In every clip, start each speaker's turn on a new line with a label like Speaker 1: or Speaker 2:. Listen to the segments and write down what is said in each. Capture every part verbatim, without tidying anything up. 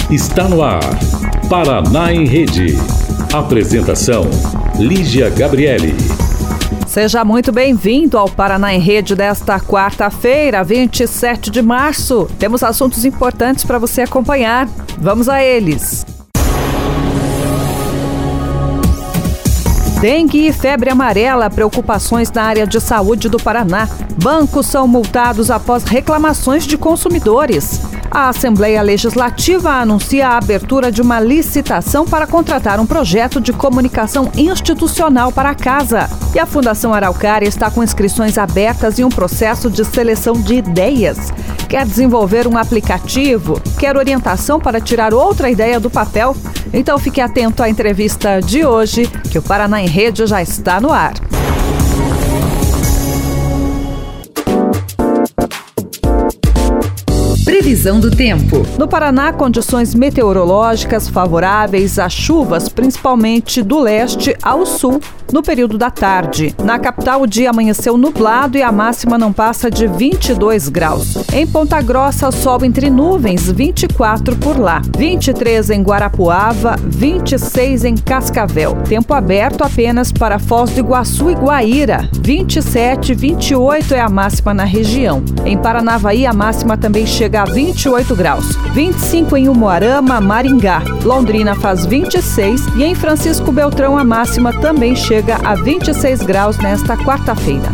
Speaker 1: Está no ar, Paraná em Rede. Apresentação, Lígia Gabriele.
Speaker 2: Seja muito bem-vindo ao Paraná em Rede desta quarta-feira, vinte e sete de março. Temos assuntos importantes para você acompanhar. Vamos a eles. Dengue e febre amarela, preocupações na área de saúde do Paraná. Bancos são multados após reclamações de consumidores. A Assembleia Legislativa anuncia a abertura de uma licitação para contratar um projeto de comunicação institucional para a casa. E a Fundação Araucária está com inscrições abertas em um processo de seleção de ideias. Quer desenvolver um aplicativo? Quer orientação para tirar outra ideia do papel? Então fique atento à entrevista de hoje, que o Paraná em Rede já está no ar.
Speaker 3: Previsão do tempo.
Speaker 2: No Paraná, condições meteorológicas favoráveis a chuvas, principalmente do leste ao sul, no período da tarde. Na capital, o dia amanheceu nublado e a máxima não passa de vinte e dois graus. Em Ponta Grossa, sol entre nuvens, vinte e quatro por lá. vinte e três em Guarapuava, vinte e seis em Cascavel. Tempo aberto apenas para Foz do Iguaçu e Guaíra. vinte e sete, vinte e oito é a máxima na região. Em Paranavaí, a máxima também chega a vinte e oito graus. vinte e cinco em Umuarama, Maringá. Londrina faz vinte e seis e em Francisco Beltrão a máxima também chega a vinte e seis graus nesta quarta-feira.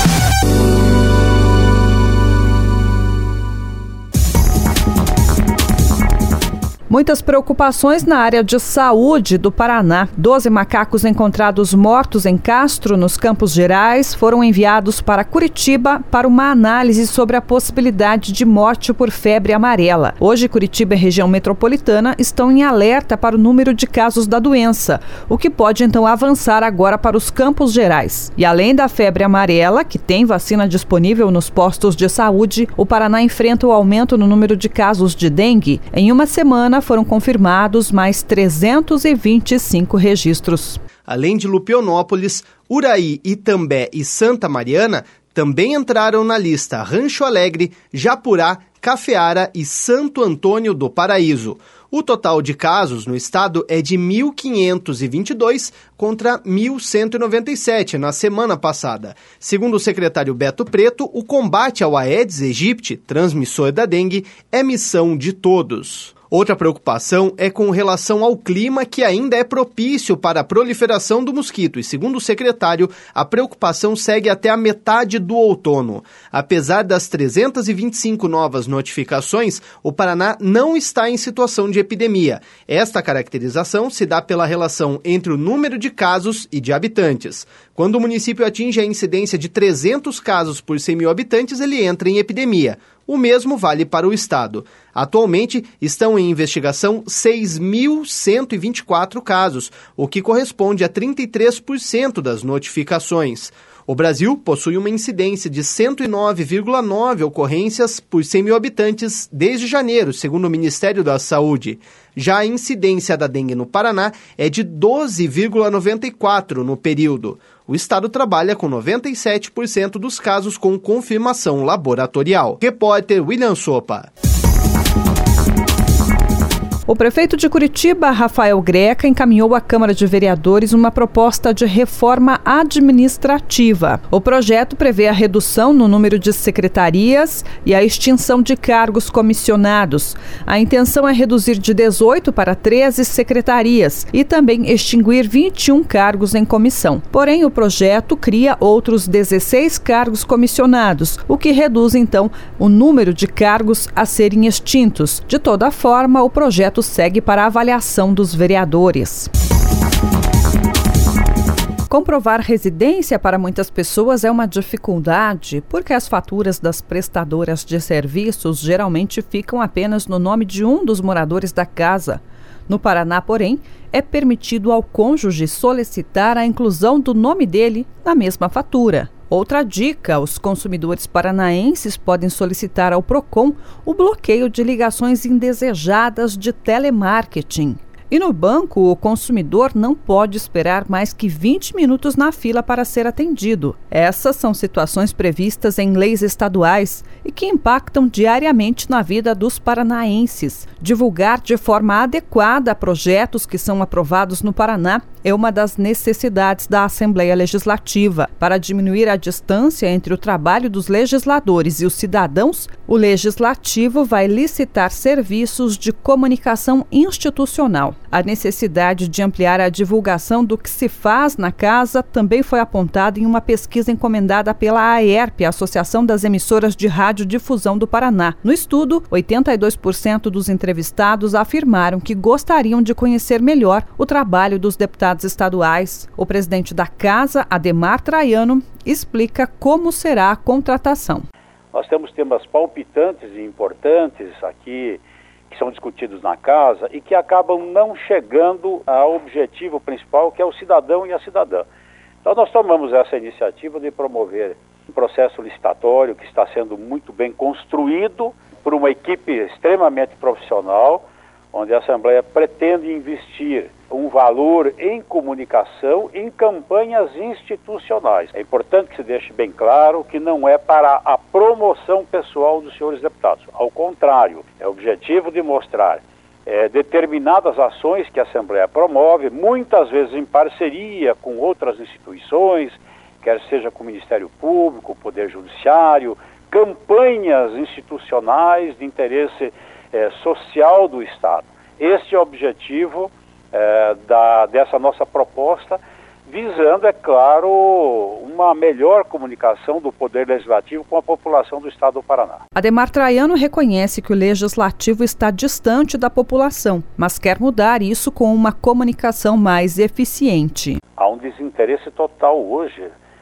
Speaker 2: Muitas preocupações na área de saúde do Paraná. Doze macacos encontrados mortos em Castro, nos Campos Gerais, foram enviados para Curitiba para uma análise sobre a possibilidade de morte por febre amarela. Hoje, Curitiba e região metropolitana estão em alerta para o número de casos da doença, o que pode então avançar agora para os Campos Gerais. E além da febre amarela, que tem vacina disponível nos postos de saúde, o Paraná enfrenta o aumento no número de casos de dengue. Em uma semana, foram confirmados mais trezentos e vinte e cinco registros.
Speaker 4: Além de Lupionópolis, Uraí, Itambé e Santa Mariana, também entraram na lista Rancho Alegre, Japurá, Cafeara e Santo Antônio do Paraíso. O total de casos no estado é de mil quinhentos e vinte e dois contra mil cento e noventa e sete na semana passada. Segundo o secretário Beto Preto, o combate ao Aedes aegypti, transmissor da dengue, é missão de todos. Outra preocupação é com relação ao clima, que ainda é propício para a proliferação do mosquito e, segundo o secretário, a preocupação segue até a metade do outono. Apesar das trezentas e vinte e cinco novas notificações, o Paraná não está em situação de epidemia. Esta caracterização se dá pela relação entre o número de casos e de habitantes. Quando o município atinge a incidência de trezentos casos por cem mil habitantes, ele entra em epidemia. O mesmo vale para o estado. Atualmente, estão em investigação seis mil cento e vinte e quatro casos, o que corresponde a trinta e três por cento das notificações. O Brasil possui uma incidência de cento e nove vírgula nove ocorrências por cem mil habitantes desde janeiro, segundo o Ministério da Saúde. Já a incidência da dengue no Paraná é de doze vírgula noventa e quatro no período. O estado trabalha com noventa e sete por cento dos casos com confirmação laboratorial. Repórter William Sopa.
Speaker 2: O prefeito de Curitiba, Rafael Greca, encaminhou à Câmara de Vereadores uma proposta de reforma administrativa. O projeto prevê a redução no número de secretarias e a extinção de cargos comissionados. A intenção é reduzir de dezoito para treze secretarias e também extinguir vinte e um cargos em comissão. Porém, o projeto cria outros dezesseis cargos comissionados, o que reduz, então, o número de cargos a serem extintos. De toda forma, o projeto segue para a avaliação dos vereadores. Comprovar residência para muitas pessoas é uma dificuldade, porque as faturas das prestadoras de serviços geralmente ficam apenas no nome de um dos moradores da casa. No Paraná, porém, é permitido ao cônjuge solicitar a inclusão do nome dele na mesma fatura. Outra dica: os consumidores paranaenses podem solicitar ao Procon o bloqueio de ligações indesejadas de telemarketing. E no banco, o consumidor não pode esperar mais que vinte minutos na fila para ser atendido. Essas são situações previstas em leis estaduais e que impactam diariamente na vida dos paranaenses. Divulgar de forma adequada projetos que são aprovados no Paraná é uma das necessidades da Assembleia Legislativa. Para diminuir a distância entre o trabalho dos legisladores e os cidadãos, o Legislativo vai licitar serviços de comunicação institucional. A necessidade de ampliar a divulgação do que se faz na casa também foi apontada em uma pesquisa encomendada pela AERP, a Associação das Emissoras de Radiodifusão do Paraná. No estudo, oitenta e dois por cento dos entrevistados afirmaram que gostariam de conhecer melhor o trabalho dos deputados estaduais. O presidente da Casa, Ademar Traiano, explica como será a contratação.
Speaker 5: Nós temos temas palpitantes e importantes aqui, que são discutidos na casa e que acabam não chegando ao objetivo principal, que é o cidadão e a cidadã. Então nós tomamos essa iniciativa de promover um processo licitatório que está sendo muito bem construído por uma equipe extremamente profissional, onde a Assembleia pretende investir um valor em comunicação, em campanhas institucionais. É importante que se deixe bem claro que não é para a promoção pessoal dos senhores deputados. Ao contrário, é o objetivo de mostrar é, determinadas ações que a Assembleia promove, muitas vezes em parceria com outras instituições, quer seja com o Ministério Público, o Poder Judiciário, campanhas institucionais de interesse é, social do Estado. Este é o objetivo é, da, dessa nossa proposta, visando, é claro, uma melhor comunicação do Poder Legislativo com a população do Estado do Paraná.
Speaker 2: Ademar Traiano reconhece que o Legislativo está distante da população, mas quer mudar isso com uma comunicação mais eficiente.
Speaker 5: Há um desinteresse total hoje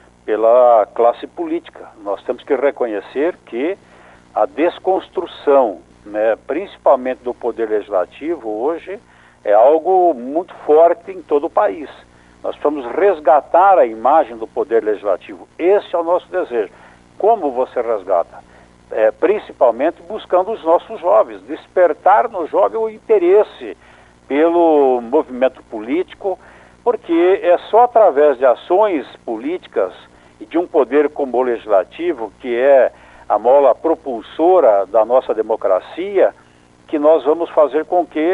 Speaker 5: pela classe política. Nós temos que reconhecer que a desconstrução, né, principalmente do Poder Legislativo, hoje é algo muito forte em todo o país. Nós precisamos resgatar a imagem do Poder Legislativo. Esse é o nosso desejo. Como você resgata? É, principalmente buscando os nossos jovens, despertar no jovem o interesse pelo movimento político, porque é só através de ações políticas e de um poder como o Legislativo, que é a mola propulsora da nossa democracia, que nós vamos fazer com que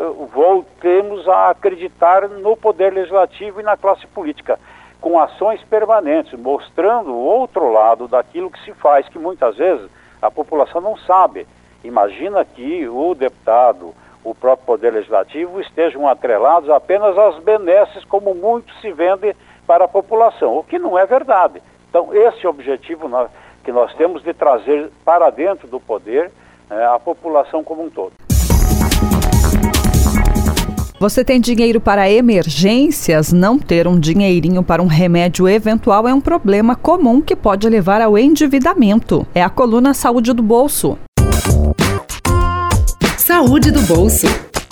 Speaker 5: voltemos a acreditar no Poder Legislativo e na classe política, com ações permanentes, mostrando o outro lado daquilo que se faz, que muitas vezes a população não sabe. Imagina que o deputado, o próprio Poder Legislativo estejam atrelados apenas às benesses, como muito se vende para a população, o que não é verdade. Então, esse é o objetivo que nós temos de trazer para dentro do poder é, a população como um todo.
Speaker 2: Você tem dinheiro para emergências? Não ter um dinheirinho para um remédio eventual é um problema comum que pode levar ao endividamento. É a coluna Saúde do Bolso.
Speaker 3: Saúde do Bolso.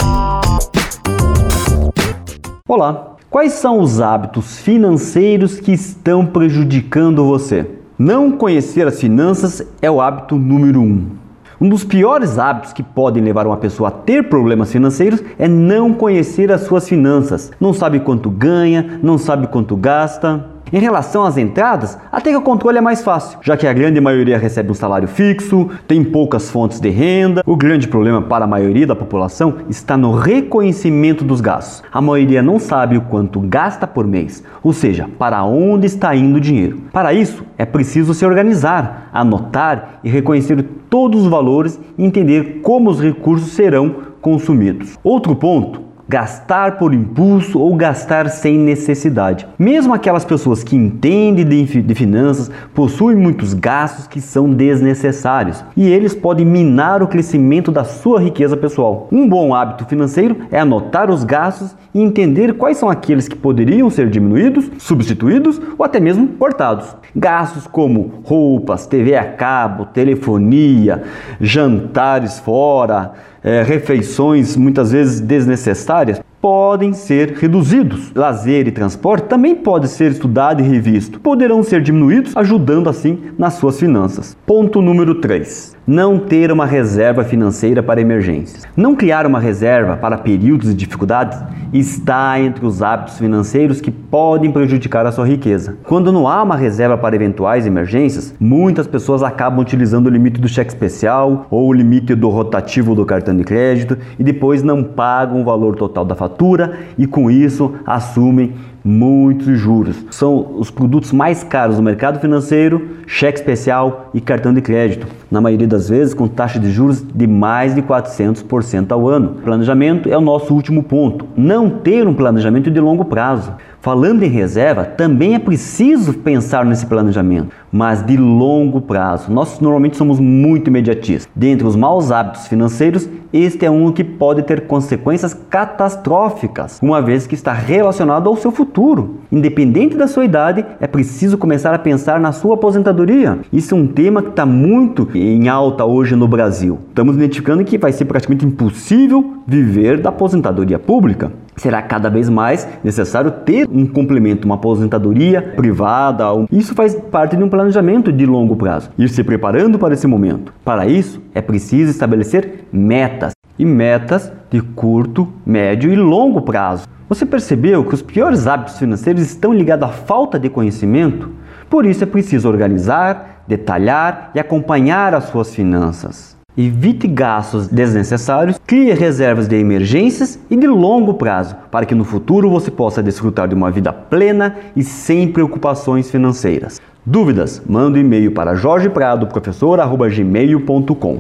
Speaker 6: Olá, quais são os hábitos financeiros que estão prejudicando você? Não conhecer as finanças é o hábito número um. Um dos piores hábitos que podem levar uma pessoa a ter problemas financeiros é não conhecer as suas finanças. Não sabe quanto ganha, não sabe quanto gasta. Em relação às entradas, até que o controle é mais fácil, já que a grande maioria recebe um salário fixo, tem poucas fontes de renda. O grande problema para a maioria da população está no reconhecimento dos gastos. A maioria não sabe o quanto gasta por mês, ou seja, para onde está indo o dinheiro. Para isso, é preciso se organizar, anotar e reconhecer todos os valores e entender como os recursos serão consumidos. Outro ponto: gastar por impulso ou gastar sem necessidade. Mesmo aquelas pessoas que entendem de, de finanças possuem muitos gastos que são desnecessários e eles podem minar o crescimento da sua riqueza pessoal. Um bom hábito financeiro é anotar os gastos e entender quais são aqueles que poderiam ser diminuídos, substituídos ou até mesmo cortados. Gastos como roupas, T V a cabo, telefonia, jantares fora, É, refeições muitas vezes desnecessárias podem ser reduzidos. Lazer e transporte também pode ser estudado e revisto. Poderão ser diminuídos, ajudando assim nas suas finanças. Ponto número três. Não ter uma reserva financeira para emergências. Não criar uma reserva para períodos de dificuldades está entre os hábitos financeiros que podem prejudicar a sua riqueza. Quando não há uma reserva para eventuais emergências, muitas pessoas acabam utilizando o limite do cheque especial ou o limite do rotativo do cartão de crédito e depois não pagam o valor total da fatura e com isso assumem muitos juros. São os produtos mais caros do mercado financeiro, cheque especial e cartão de crédito, na maioria das vezes com taxa de juros de mais de quatrocentos por cento ao ano. Planejamento é o nosso último ponto. Não ter um planejamento de longo prazo. Falando em reserva, também é preciso pensar nesse planejamento, mas de longo prazo. Nós normalmente somos muito imediatistas. Dentre os maus hábitos financeiros, este é um que pode ter consequências catastróficas, uma vez que está relacionado ao seu futuro. Independente da sua idade, é preciso começar a pensar na sua aposentadoria. Isso é um tema que está muito em alta hoje no Brasil. Estamos identificando que vai ser praticamente impossível viver da aposentadoria pública. Será cada vez mais necessário ter um complemento, uma aposentadoria privada. Isso faz parte de um planejamento de longo prazo. Ir se preparando para esse momento. Para isso, é preciso estabelecer metas. E metas de curto, médio e longo prazo. Você percebeu que os piores hábitos financeiros estão ligados à falta de conhecimento? Por isso é preciso organizar, detalhar e acompanhar as suas finanças. Evite gastos desnecessários, crie reservas de emergências e de longo prazo, para que no futuro você possa desfrutar de uma vida plena e sem preocupações financeiras. Dúvidas? Manda um e-mail para jorge prado professor arroba gmail ponto com.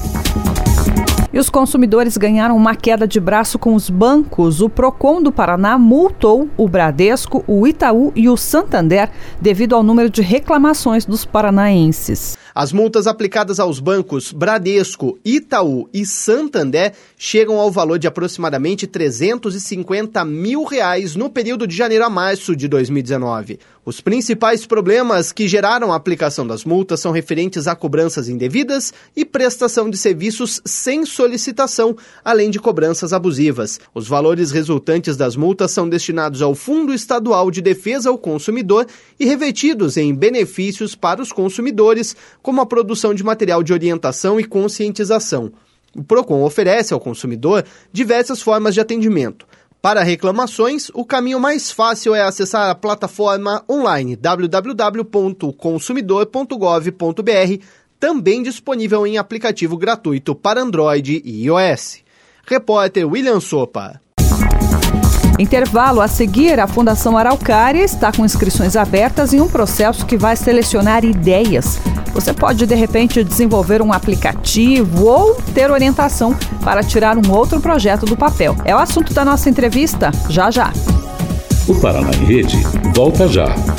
Speaker 2: E os consumidores ganharam uma queda de braço com os bancos. O Procon do Paraná multou o Bradesco, o Itaú e o Santander devido ao número de reclamações dos paranaenses.
Speaker 4: As multas aplicadas aos bancos Bradesco, Itaú e Santander chegam ao valor de aproximadamente trezentos e cinquenta mil reais no período de janeiro a março de dois mil e dezenove. Os principais problemas que geraram a aplicação das multas são referentes a cobranças indevidas e prestação de serviços sem solicitação, além de cobranças abusivas. Os valores resultantes das multas são destinados ao Fundo Estadual de Defesa ao Consumidor e revertidos em benefícios para os consumidores, como a produção de material de orientação e conscientização. O Procon oferece ao consumidor diversas formas de atendimento. Para reclamações, o caminho mais fácil é acessar a plataforma online w w w ponto consumidor ponto gov ponto b r, também disponível em aplicativo gratuito para Android e iOS. Repórter William Sopa.
Speaker 2: Intervalo a seguir, a Fundação Araucária está com inscrições abertas em um processo que vai selecionar ideias. Você pode, de repente, desenvolver um aplicativo ou ter orientação para tirar um outro projeto do papel. É o assunto da nossa entrevista, já já.
Speaker 1: O Paraná em Rede volta já.